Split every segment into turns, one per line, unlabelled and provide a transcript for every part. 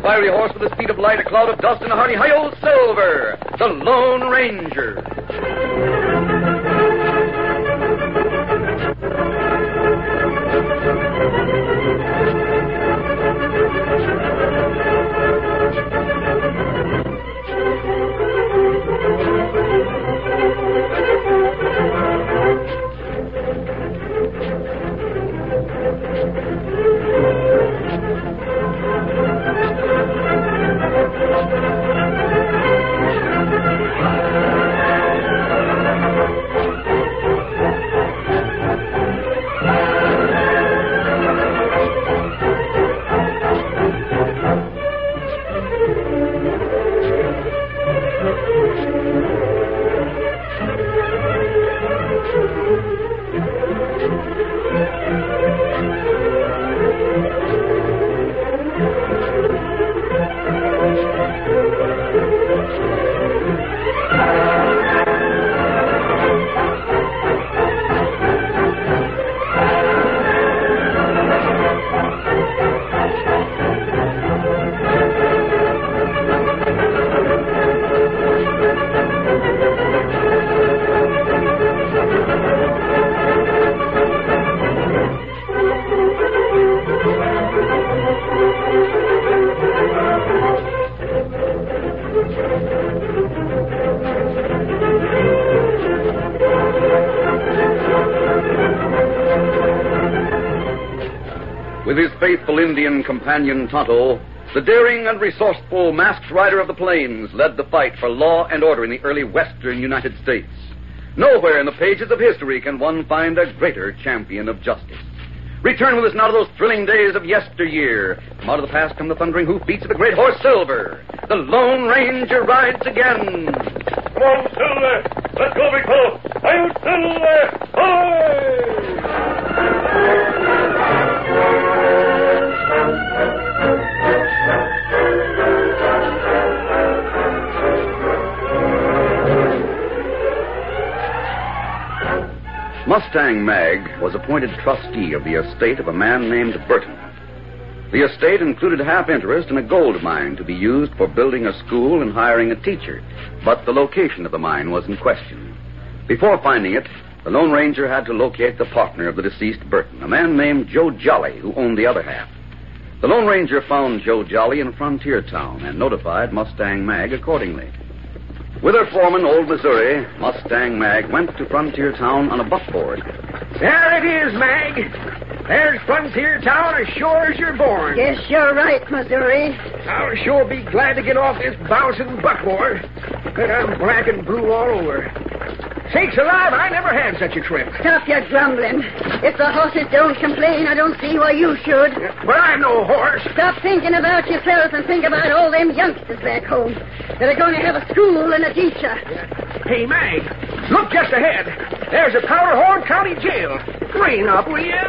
fiery horse with the speed of light, a cloud of dust, and a hearty hi-yo Silver, the Lone Ranger. With his faithful Indian companion Tonto, the daring and resourceful masked rider of the plains led the fight for law and order in the early western United States. Nowhere in the pages of history can one find a greater champion of justice. Return with us now to those thrilling days of yesteryear. From out of the past come the thundering hoofbeats of the great horse Silver. The Lone Ranger rides again.
Come on, Silver! Let's go, big fellow! Hi-yo, Silver! Hi!
Mustang Mag was appointed trustee of the estate of a man named Burton. The estate included half interest in a gold mine to be used for building a school and hiring a teacher, but the location of the mine was in question. Before finding it, the Lone Ranger had to locate the partner of the deceased Burton, a man named Joe Jolly, who owned the other half. The Lone Ranger found Joe Jolly in Frontier Town and notified Mustang Mag accordingly. With her foreman, Old Missouri, Mustang Mag went to Frontier Town on a buckboard.
There it is, Mag. There's Frontier Town as sure as you're born.
Yes, you're right, Missouri.
I'll sure be glad to get off this bouncing buckboard. But I'm black and blue all over. Sakes alive, I never had such a trip.
Stop your grumbling. If the horses don't complain, I don't see why you should.
But I'm no horse.
Stop thinking about yourself and think about all them youngsters back home that are going to have a school and a teacher.
Hey, Mag, look just ahead. There's a Powderhorn County Jail. Rein up, will you?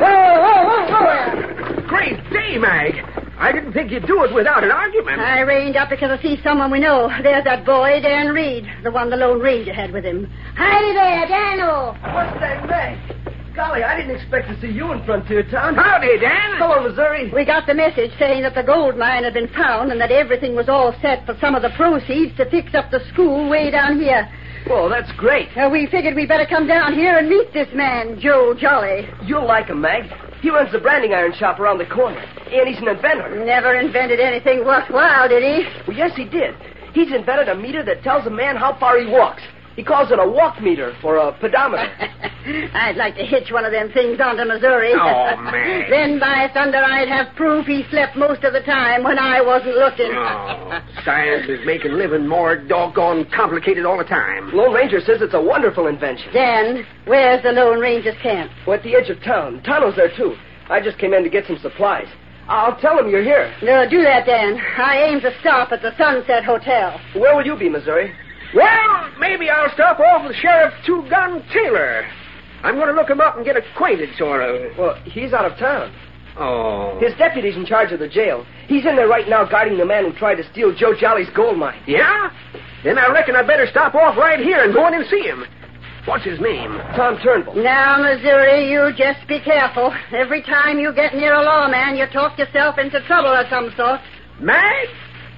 Whoa.
Great day, Mag. I didn't think you'd do it without an argument.
I reined up because I see someone we know. There's that boy, Dan Reed, the one the Lone Ranger had with him. Howdy there, Daniel.
Mustang Mag. Golly, I didn't expect to see you in Frontier Town.
Howdy, Dan.
Hello, Missouri.
We got the message saying that the gold mine had been found and that everything was all set for some of the proceeds to fix up the school way down here.
Well, that's great.
We figured we'd better come down here and meet this man, Joe Jolly.
You'll like him, Mag. He runs the branding iron shop around the corner. And he's an inventor.
Never invented anything worthwhile, did he?
Well, yes, he did. He's invented a meter that tells a man how far he walks. He calls it a walk meter or a pedometer.
I'd like to hitch one of them things onto Missouri.
Oh, man.
Then, by thunder, I'd have proof he slept most of the time when I wasn't looking.
Oh, science is making living more doggone complicated all the time.
Lone Ranger says it's a wonderful invention.
Dan, where's the Lone Ranger's camp?
We're at the edge of town. Tonto's there, too. I just came in to get some supplies. I'll tell him you're here.
No, do that, Dan. I aim to stop at the Sunset Hotel.
Where will you be, Missouri?
Well, maybe I'll stop off with Sheriff Two-Gun Taylor. I'm going to look him up and get acquainted, sort of.
Well, he's out of town.
Oh.
His deputy's in charge of the jail. He's in there right now guarding the man who tried to steal Joe Jolly's gold mine.
Yeah? Then I reckon I'd better stop off right here and go in and see him. What's his name?
Tom Turnbull.
Now, Missouri, you just be careful. Every time you get near a lawman, you talk yourself into trouble of some sort.
Mag,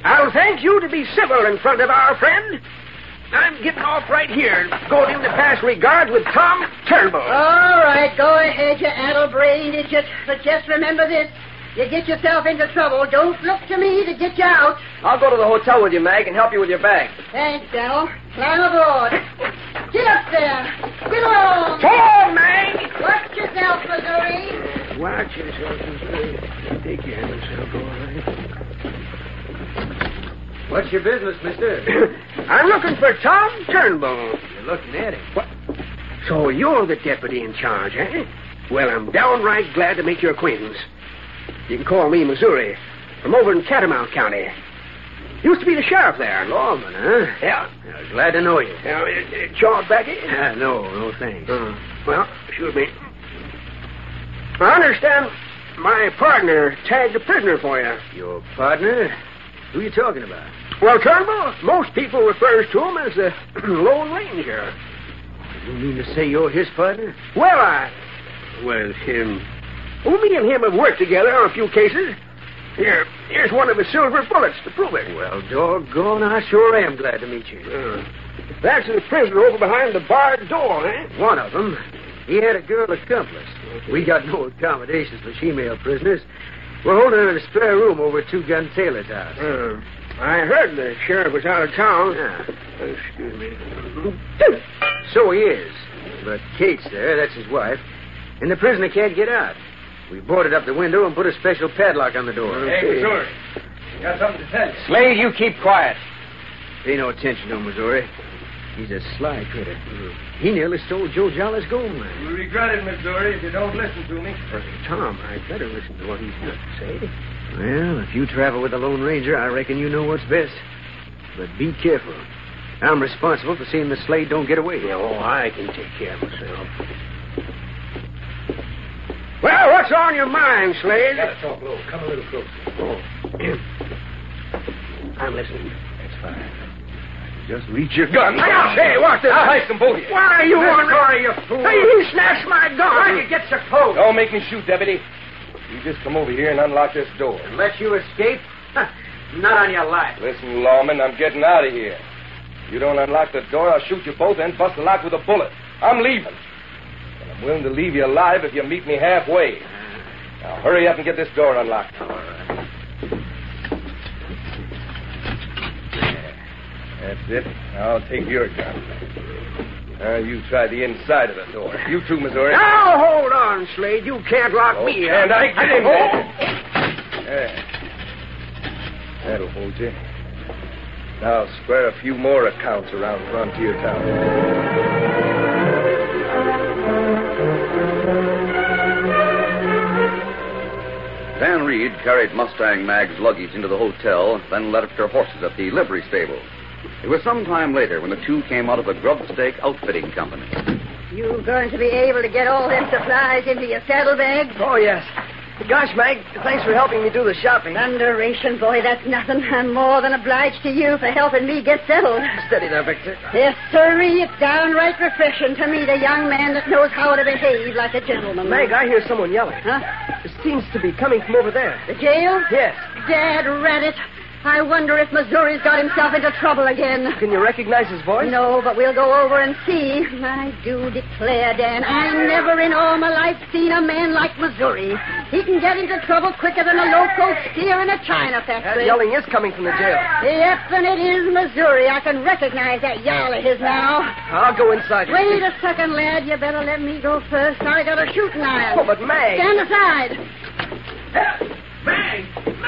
I'll thank you to be civil in front of our friend. I'm getting off right here and going in to pass regards with Tom Turnbull.
All right, go ahead, you addle-brained idiot. But just remember this. You get yourself into trouble, don't look to me to get you out.
I'll go to the hotel with you, Mag, and help you with your bag.
Thanks, Daniel. Climb aboard. Get up there. Get along.
Come on, Mag.
Watch yourself, Missouri.
Watch yourself, Missouri. Take care of yourself, all right.
What's your business, mister?
I'm looking for Tom Turnbull.
You're looking at him.
What? So you're the deputy in charge, eh? Well, I'm downright glad to make your acquaintance. You can call me Missouri, from over in Catamount County. Used to be the sheriff there.
Lawman, huh?
Yeah.
Glad to know you.
Charles Becky?
No thanks.
Well, excuse me. I understand my partner tagged a prisoner for you.
Your partner? Who are you talking about?
Well, Turnbull, most people refers to him as the Lone Ranger.
You mean to say you're his partner?
Well, me and him have worked together on a few cases. Here's one of his silver bullets to prove it.
Well, doggone, I sure am glad to meet you.
That's the prisoner over behind the barred door, eh?
One of them. He had a girl accomplice. We got no accommodations for female prisoners. We're holding her in a spare room over at Two Gun Taylor's house.
I heard the sheriff was out of town.
Excuse me. So he is. But Kate's there, that's his wife. And the prisoner can't get out. We boarded up the window and put a special padlock on the door.
Hey, Missouri. Got something to tell you.
Slade, you keep quiet. Pay no attention to him, Missouri. He's a sly critter. He nearly stole Joe Jolly's gold mine.
You'll regret it, Missouri, if you don't listen to me.
Tom, I'd better listen to what he's got to say.
Well, if you travel with the Lone Ranger, I reckon you know what's best. But be careful. I'm responsible for seeing the Slade don't get away.
I can take care of myself. Well, what's on your mind, Slade?
Gotta talk low. Come a little closer.
I'm listening.
That's fine. Just reach your gun.
Hey, watch this.
I'll hike them both of you.
Why are you on...
Sorry, you fool.
Hey, he snatched my gun.
Why'd you get so close? Don't make me shoot, deputy. You just come over here and unlock this door.
And let you escape? Not on your life.
Listen, lawman, I'm getting out of here. If you don't unlock the door, I'll shoot you both and bust the lock with a bullet. I'm leaving. And I'm willing to leave you alive if you meet me halfway. Now, hurry up and get this door unlocked.
All right.
That's it. I'll take your gun. Now, you try the inside of the door. You too, Missouri.
Now, hold on, Slade. You can't lock me up.
And I get him there. That'll hold you. Now, square a few more accounts around Frontier Town.
Dan Reed carried Mustang Mag's luggage into the hotel, then left her horses at the livery stable. It was some time later when the two came out of the Grub Stake Outfitting Company.
You going to be able to get all them supplies into your saddlebag?
Oh, yes. Gosh, Mag, thanks for helping me do the shopping.
Thunderation, boy, that's nothing. I'm more than obliged to you for helping me get settled.
Steady there, Victor.
Yes, sirree, it's downright refreshing to meet a young man that knows how to behave like a gentleman.
Mag, I hear someone yelling.
Huh?
It seems to be coming from over there.
The jail?
Yes.
Dad rat it. I wonder if Missouri's got himself into trouble again.
Can you recognize his voice?
No, but we'll go over and see. I do declare, Dan, I never in all my life seen a man like Missouri. He can get into trouble quicker than a loco steer in a China
That
factory.
yelling is coming from the jail.
Yep, and it is Missouri. I can recognize that yowl of his now.
I'll go inside.
Wait a second, lad. You better let me go first. I got a shooting iron.
Oh, but Mag.
Stand aside.
Mag!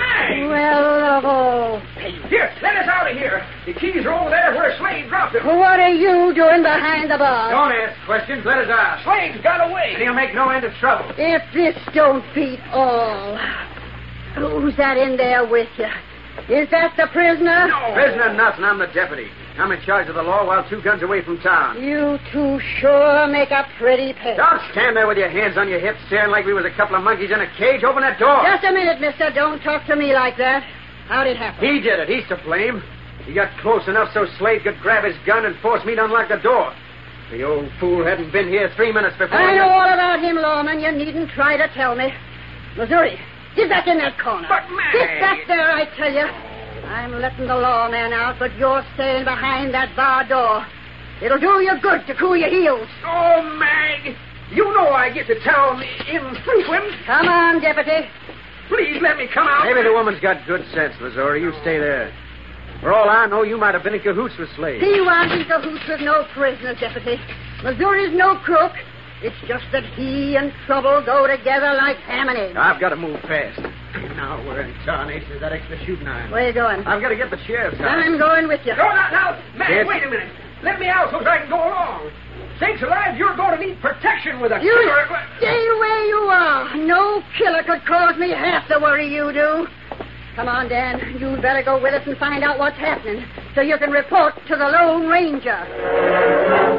Well,
Here, let us out of here. The keys are over there where Slade dropped them.
what are you doing behind the bar?
Don't ask questions. Let us out.
Slade's got away.
And he'll make no end of trouble.
If this don't beat all. Who's that in there with you? Is that the prisoner?
No.
Prisoner nothing. I'm the deputy. I'm in charge of the law while Two Guns away from town.
You two sure make a pretty pair.
Don't stand there with your hands on your hips staring like we was a couple of monkeys in a cage. Open that door.
Just a minute, mister. Don't talk to me like that. How'd it happen?
He did it. He's to blame. He got close enough so Slade could grab his gun and force me to unlock the door. The old fool hadn't been here 3 minutes before.
I know all about him, lawman. You needn't try to tell me. Missouri, get back in that corner.
But, Mag.
Get back there, I tell you. I'm letting the lawman out, but you're staying behind that bar door. It'll do you good to cool your heels.
Oh, Mag, you know I get to town infrequent.
Come on, Deputy.
Please let me come out.
Maybe the woman's got good sense, Missouri. You stay there. For all I know, you might have been in cahoots with Slade.
He wasn't in cahoots with no prisoners, Deputy. Missouri's no crook. It's just that he and trouble go together like ham and eggs.
I've got to move fast. Now we're in tarnation of that extra shooting iron.
Where you going?
I've got to get the sheriff's house.
I'm going with you.
No, now, Mag,
Yes.
wait a minute. Let me out so that I can go along. Sakes alive, you're going to need protection with a
You
killer.
stay where you are. No killer could cause me half the worry you do. Come on, Dan. You'd better go with us and find out what's happening so you can report to the Lone Ranger.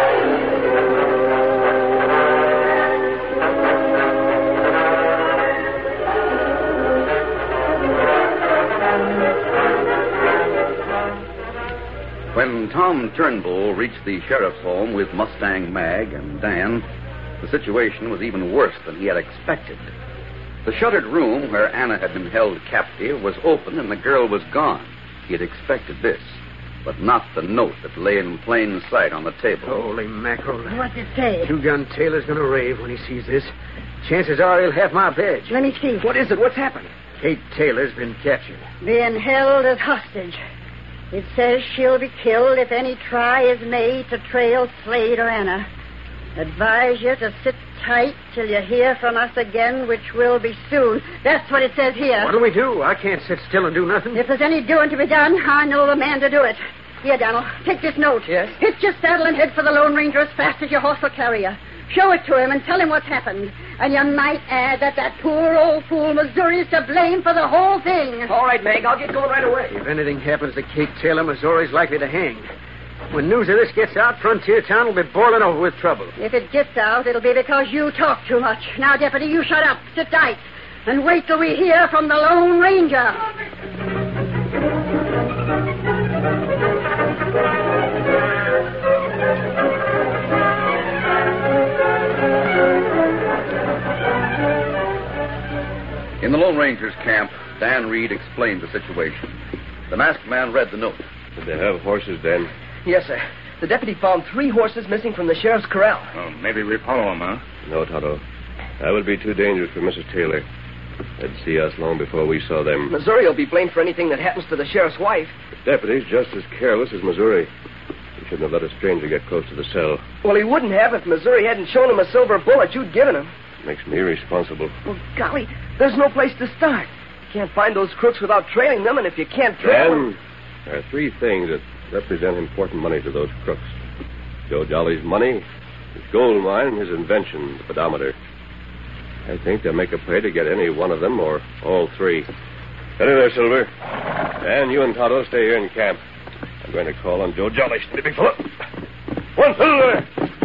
When Tom Turnbull reached the sheriff's home with Mustang Mag and Dan, the situation was even worse than he had expected. The shuttered room where Anna had been held captive was open and the girl was gone. He had expected this, but not the note that lay in plain sight on the table.
Holy mackerel.
What's it say?
Two-Gun Taylor's going to rave when he sees this. Chances are he'll have my badge.
Let me see.
What is it? What's happened?
Kate Taylor's been captured.
Being held as hostage. It says she'll be killed if any try is made to trail Slade or Anna. Advise you to sit tight till you hear from us again, which will be soon. That's what it says here.
What'll we do? I can't sit still and do nothing.
If there's any doing to be done, I know the man to do it. Here, Donald, take this note.
Yes?
Hitch your saddle and head for the Lone Ranger as fast as your horse will carry you. Show it to him and tell him what's happened. And you might add that poor old fool Missouri's to blame for the whole thing.
All right, Meg, I'll get going right away.
If anything happens to Kate Taylor, Missouri's likely to hang. When news of this gets out, Frontier Town will be boiling over with trouble.
If it gets out, it'll be because you talk too much. Now, Deputy, you shut up, sit tight, and wait till we hear from the Lone Ranger.
In the Lone Ranger's camp, Dan Reed explained the situation. The masked man read the note.
Did they have horses, Dan?
Yes, sir. The deputy found 3 horses missing from the sheriff's corral.
Well, maybe we follow them, huh?
No, Tonto. That would be too dangerous for Mrs. Taylor. They'd see us long before we saw them.
Missouri will be blamed for anything that happens to the sheriff's wife.
The deputy's just as careless as Missouri. He shouldn't have let a stranger get close to the cell.
Well, he wouldn't have if Missouri hadn't shown him a silver bullet you'd given him.
Makes me responsible.
Well, golly, there's no place to start. You can't find those crooks without trailing them, and if you can't trail them...
Dan, there are 3 things that represent important money to those crooks. Joe Jolly's money, his gold mine, and his invention, the pedometer. I think they'll make a play to get any one of them or all 3. Steady there, Silver. And you and Tonto stay here in camp. I'm going to call on Joe Jolly. Steady, big fella. One, Silver!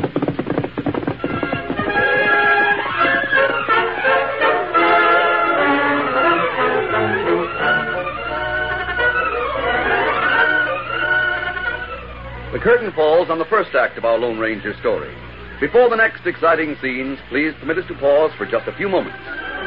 The curtain falls on the first act of our Lone Ranger story. Before the next exciting scenes, please permit us to pause for just a few moments.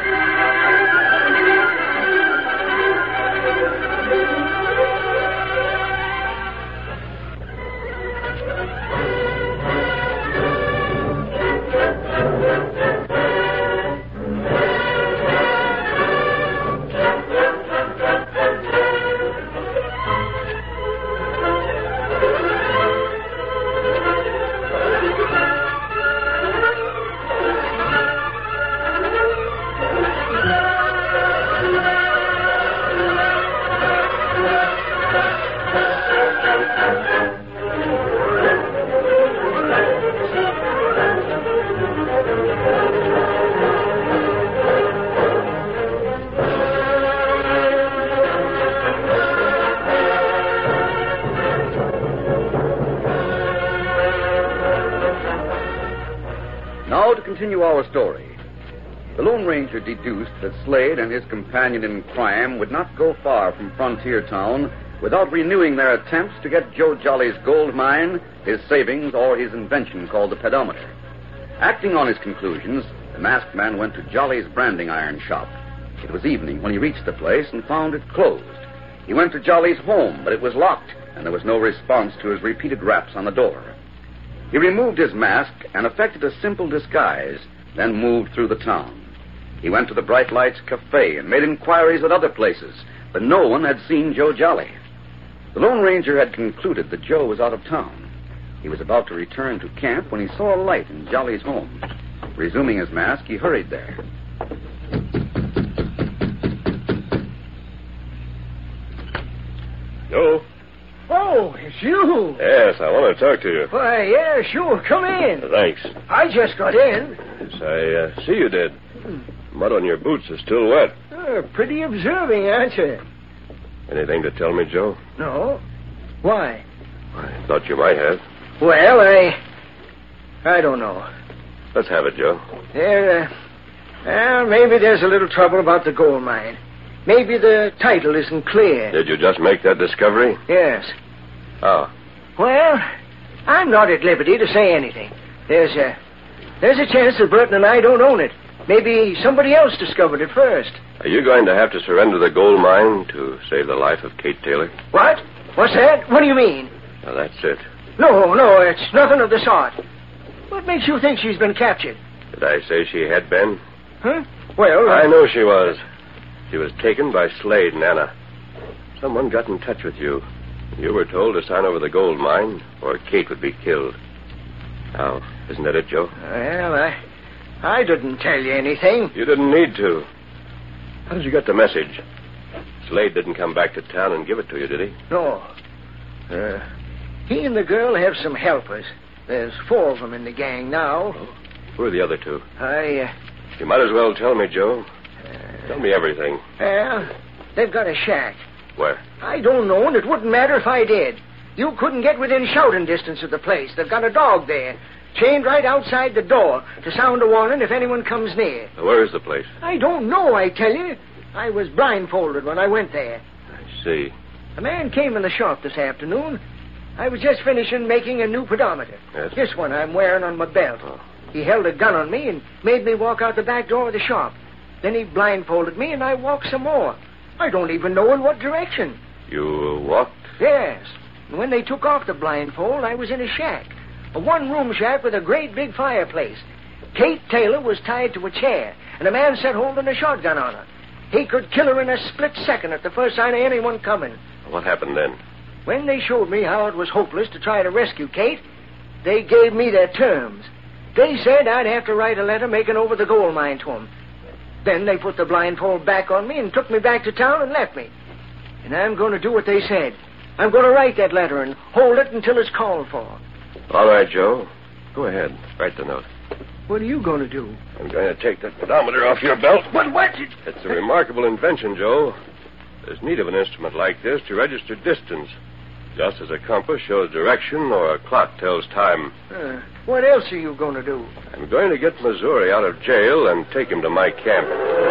Now to continue our story. The Lone Ranger deduced that Slade and his companion in crime would not go far from Frontier Town without renewing their attempts to get Joe Jolly's gold mine, his savings, or his invention called the pedometer. Acting on his conclusions, the masked man went to Jolly's branding iron shop. It was evening when he reached the place and found it closed. He went to Jolly's home, but it was locked, and there was no response to his repeated raps on the door. He removed his mask and effected a simple disguise, then moved through the town. He went to the Bright Lights Cafe and made inquiries at other places, but no one had seen Joe Jolly. The Lone Ranger had concluded that Joe was out of town. He was about to return to camp when he saw a light in Jolly's home. Resuming his mask, he hurried there.
Joe?
Oh, it's you.
Yes, I want to talk to you.
Why, yeah, sure. Come in.
Thanks.
I just got in.
Yes, I see you did. Mud on your boots is still wet.
Pretty observing, aren't you?
Anything to tell me, Joe?
No. Why?
I thought you might have.
Well, I don't know.
Let's have it, Joe.
Maybe there's a little trouble about the gold mine. Maybe the title isn't clear.
Did you just make that discovery?
Yes.
How?
Well, I'm not at liberty to say anything. There's a chance that Burton and I don't own it. Maybe somebody else discovered it first.
Are you going to have to surrender the gold mine to save the life of Kate Taylor?
What? What's that? What do you mean?
Well, that's it.
No, it's nothing of the sort. What makes you think she's been captured?
Did I say she had been?
Huh? Well,
I know she was. She was taken by Slade and Anna. Someone got in touch with you. You were told to sign over the gold mine, or Kate would be killed. Now, isn't that it, Joe?
Well, I didn't tell you anything.
You didn't need to. How did you get the message? Slade didn't come back to town and give it to you, did he?
No. He and the girl have some helpers. There's 4 of them in the gang now.
Oh, who are the other 2?
You
might as well tell me, Joe. Tell me everything.
Well, they've got a shack.
Where?
I don't know, and it wouldn't matter if I did. You couldn't get within shouting distance of the place. They've got a dog there, chained right outside the door to sound a warning if anyone comes near.
Where is the place?
I don't know, I tell you. I was blindfolded when I went there.
I see.
A man came in the shop this afternoon. I was just finishing making a new pedometer.
Yes.
This one I'm wearing on my belt.
Oh.
He held a gun on me and made me walk out the back door of the shop. Then he blindfolded me and I walked some more. I don't even know in what direction.
You walked?
Yes. And when they took off the blindfold, I was in a shack. A one-room shack with a great big fireplace. Kate Taylor was tied to a chair, and a man sat holding a shotgun on her. He could kill her in a split second at the first sign of anyone coming.
What happened then?
When they showed me how it was hopeless to try to rescue Kate, they gave me their terms. They said I'd have to write a letter making over the gold mine to them. Then they put the blindfold back on me and took me back to town and left me. And I'm going to do what they said. I'm going to write that letter and hold it until it's called for.
All right, Joe. Go ahead. Write the note.
What are you going to do?
I'm going to take that pedometer off your belt.
What?
It's a remarkable invention, Joe. There's need of an instrument like this to register distance, just as a compass shows direction or a clock tells time.
What else are you going to do?
I'm going to get Missouri out of jail and take him to my camp.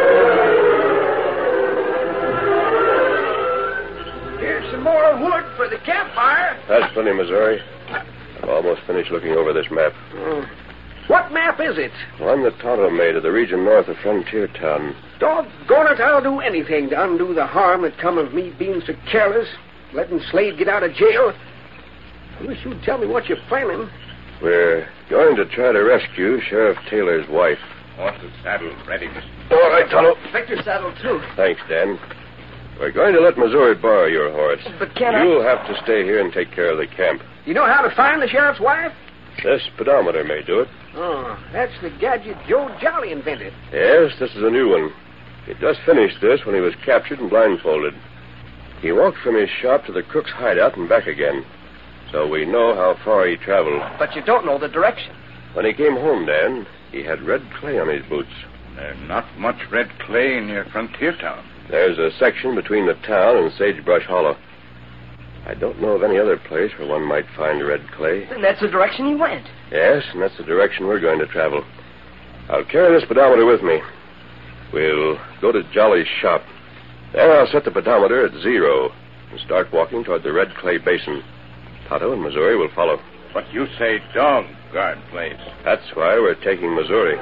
Here's some more wood for the campfire.
That's plenty, Missouri. I've almost finished looking over this map.
What map is it?
One that Tonto made of the region north of Frontier Town.
Doggone it, I'll do anything to undo the harm that come of me being so careless, letting Slade get out of jail. I wish you'd tell me what you're planning.
We're going to try to rescue Sheriff Taylor's wife.
Want the saddle ready, Mr.
All right, Tonto.
Take your saddle, too.
Thanks, Dan. We're going to let Missouri borrow your horse.
But can I...
You'll have to stay here and take care of the camp.
You know how to find the sheriff's wife?
This pedometer may do it.
Oh, that's the gadget Joe Jolly invented.
Yes, this is a new one. He just finished this when he was captured and blindfolded. He walked from his shop to the crook's hideout and back again. So we know how far he traveled.
But you don't know the direction.
When he came home, Dan, he had red clay on his boots.
There's not much red clay near Frontier Town.
There's a section between the town and Sagebrush Hollow. I don't know of any other place where one might find red clay.
Then that's the direction he went.
Yes, and that's the direction we're going to travel. I'll carry this pedometer with me. We'll go to Jolly's shop. There I'll set the pedometer at 0 and start walking toward the red clay basin. Tonto and Missouri will follow.
But you say dog guard place.
That's why we're taking Missouri.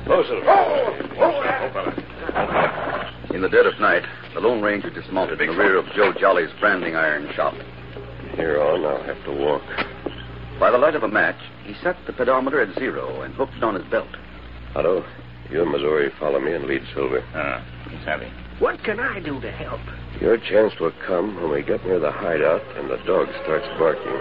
Closer.
In the dead of night, the Lone Ranger dismounted in the rear of Joe Jolly's branding iron shop.
Here on, I'll have to walk.
By the light of a match, he set the pedometer at 0 and hooked it on his belt.
Otto, you and Missouri follow me and lead Silver.
He's happy.
What can I do to help?
Your chance will come when we get near the hideout and the dog starts barking.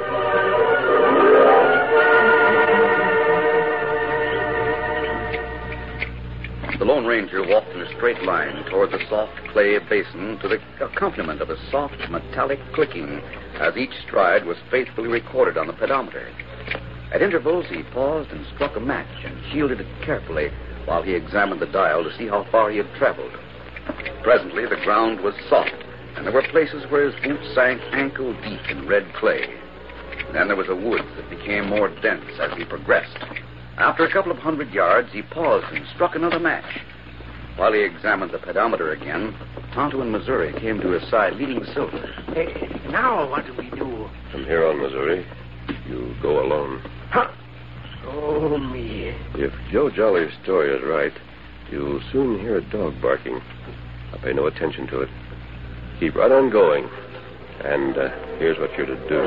The Lone Ranger walked in a straight line toward the soft clay basin to the accompaniment of a soft metallic clicking as each stride was faithfully recorded on the pedometer. At intervals, he paused and struck a match and shielded it carefully while he examined the dial to see how far he had traveled. Presently, the ground was soft, and there were places where his boots sank ankle deep in red clay. Then there was a woods that became more dense as he progressed. After a couple of 100 yards, he paused and struck another match. While he examined the pedometer again, Tonto and Missouri came to his side, leading Silver.
Hey, now what do we do?
From here on, Missouri, you go alone.
Huh? Oh, me.
If Joe Jolly's story is right, you'll soon hear a dog barking. I'll pay no attention to it. Keep right on going. And here's what you're to do.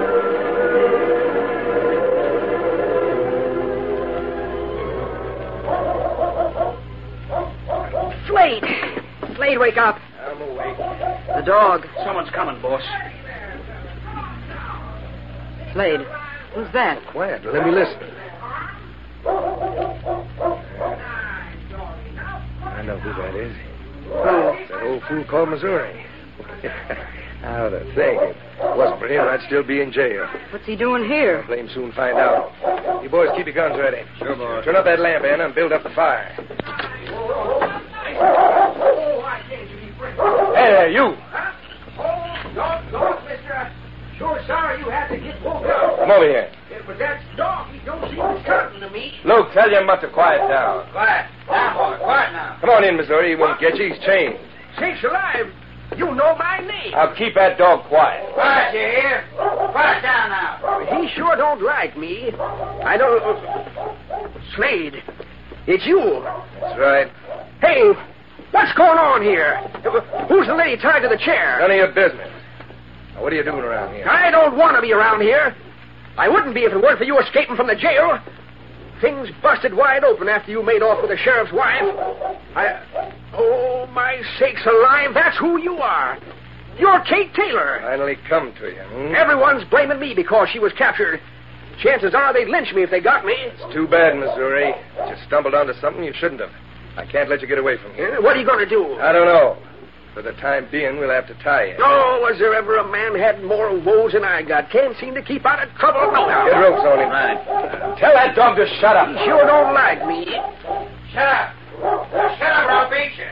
Slade, wake up.
I'm awake.
The dog.
Someone's coming, boss.
Slade, who's that?
Quiet. Let me listen. I know who that is. It's that old fool called Missouri. How to think it. Wasn't for him, I'd still be in jail.
What's he doing here?
Blame soon find out. You boys keep your guns ready. Sure, boss. Turn up that lamp, Anna, and build up the fire. Hey there, you. Dog, mister. I'm sure sorry you had to get woke up.
Come over here.
It was that dog. He don't seem certain to me.
Luke, tell your mutt to quiet down.
Quiet. Now, boy. Quiet now.
Come on in, Missouri. He won't get you. He's chained.
Sakes alive. You know my name.
I'll keep that dog quiet.
Quiet, you hear? Quiet down now. He sure don't like me. I don't... Slade, it's you.
That's right.
Hey, what's going on here? Who's the lady tied to the chair?
None of your business. Now, what are you doing around here?
I don't want to be around here. I wouldn't be if it weren't for you escaping from the jail. Things busted wide open after you made off with the sheriff's wife. Oh, my sakes alive, that's who you are. You're Kate Taylor.
Finally come to you,
Everyone's blaming me because she was captured. Chances are they'd lynch me if they got me.
It's too bad, Missouri. You stumbled onto something you shouldn't have. I can't let you get away from here.
What are you going to do?
I don't know. For the time being, we'll have to tie you.
Oh, was there ever a man had more woes than I got? Can't seem to keep out of trouble no how.
Get ropes on him.
Right.
Tell that dog to shut up.
He sure don't like me.
Shut up. Shut up or I'll beat you.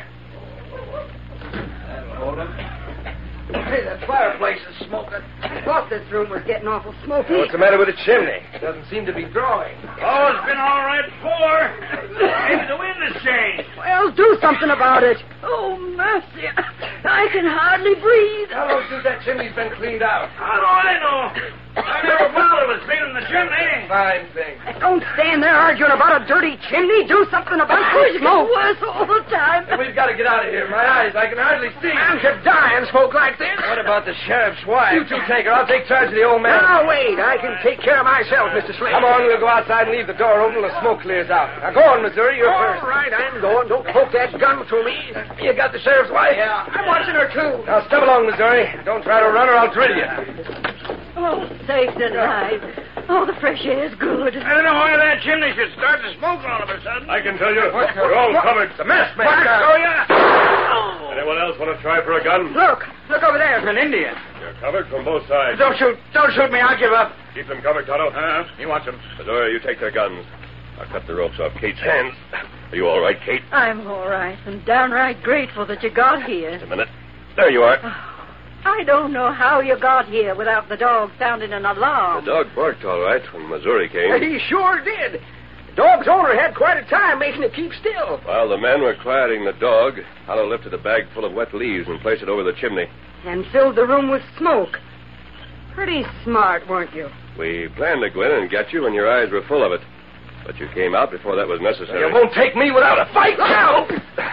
That'll hold him.
Hey, that fireplace is smoking. I thought this room was getting awful smoky.
What's the matter with the chimney? It doesn't seem to be drawing.
Oh, it's been all right before. Maybe the wind has changed.
Well, do something about it. Oh, mercy. I can hardly breathe.
How long since that chimney's been cleaned out?
How do I know? I never bothered with cleaning the chimney.
Fine thing.
Don't stand there arguing about a dirty chimney. Do something about the smoke. Worse all the time.
We've got to get out of here. My eyes, I can hardly see.
Man should die in smoke like this.
What about the sheriff's wife? You two take her. I'll take charge of the old man.
Now, wait. I can take care of myself, Mr. Slade.
Come on, we'll go outside and leave the door open till the smoke clears out. Now, go on, Missouri. You're
All
first.
right, I'm going. Don't poke that gun through me.
You got the sheriff's wife?
Yeah.
I'm watching her, too.
Now, step along, Missouri. Don't try to run or I'll drill you.
Oh, sakes alive. Oh, the fresh air's good.
I don't know why that chimney should start to smoke all of a sudden.
I can tell you, we're all covered.
The mess, man.
Oh, yeah.
Anyone else want to try for a gun?
Look over there.
An Indian.
You're covered from both sides.
Don't shoot me. I'll give up.
Keep them covered, Tonto.
He wants them.
Missouri, you take their guns. I'll cut the ropes off Kate's hands. Are you all right, Kate?
I'm all right and downright grateful that you got here.
Just a minute. There you are.
I don't know how you got here without the dog sounding an alarm.
The dog barked all right when Missouri came.
He sure did. The dog's owner had quite a time making it keep still.
While the men were quieting the dog, Hollow lifted a bag full of wet leaves and placed it over the chimney.
And filled the room with smoke. Pretty smart, weren't you?
We planned to go in and get you when your eyes were full of it. But you came out before that was necessary.
You won't take me without a fight now!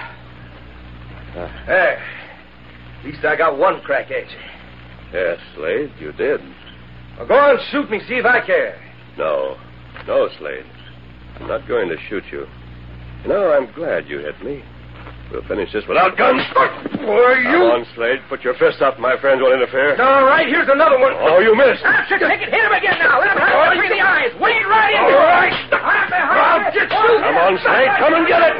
Hey, at least I got one crack at you.
Yes, Slade, you did.
Well, go on, shoot me, see if I care.
No, Slade. I'm not going to shoot you. I'm glad you hit me. We'll finish this without guns.
Boy, you...
Come on, Slade. Put your fist up. My friends won't interfere.
All right, here's another one.
Oh, you missed.
Take it. Hit him again now. Let him have it between the eyes. Wade right into
All
it.
right. I'll get you.
Come on, Slade. Come and get it.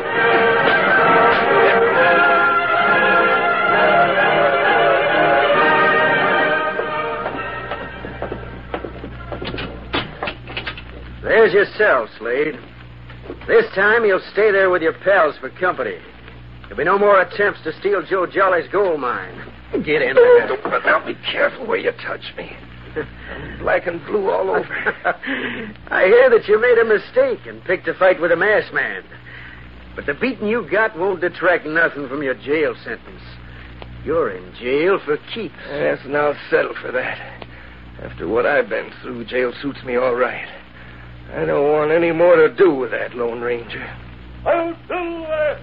There's your cell, Slade. This time you'll stay there with your pals for company. There'll be no more attempts to steal Joe Jolly's gold mine. Get in there.
But now be careful where you touch me. I'm black and blue all over.
I hear that you made a mistake and picked a fight with a masked man. But the beating you got won't detract nothing from your jail sentence. You're in jail for keeps.
Yes, and I'll settle for that. After what I've been through, jail suits me all right. I don't want any more to do with that Lone Ranger.
I'll do it.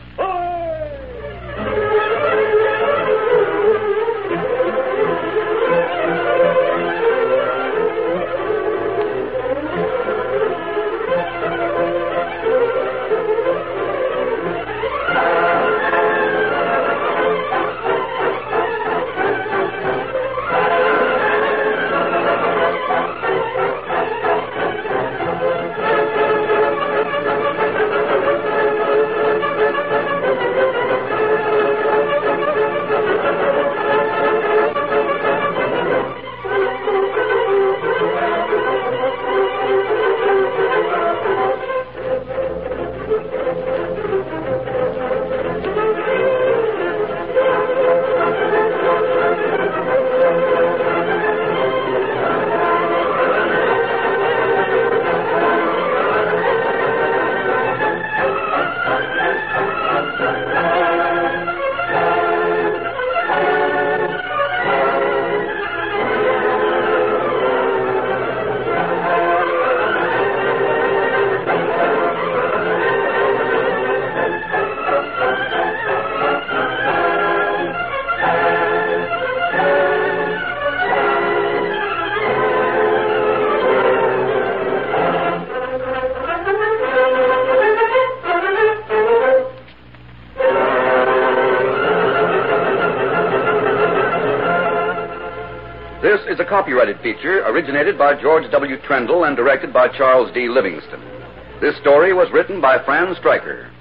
This is a copyrighted feature originated by George W. Trendle and directed by Charles D. Livingston. This story was written by Fran Stryker.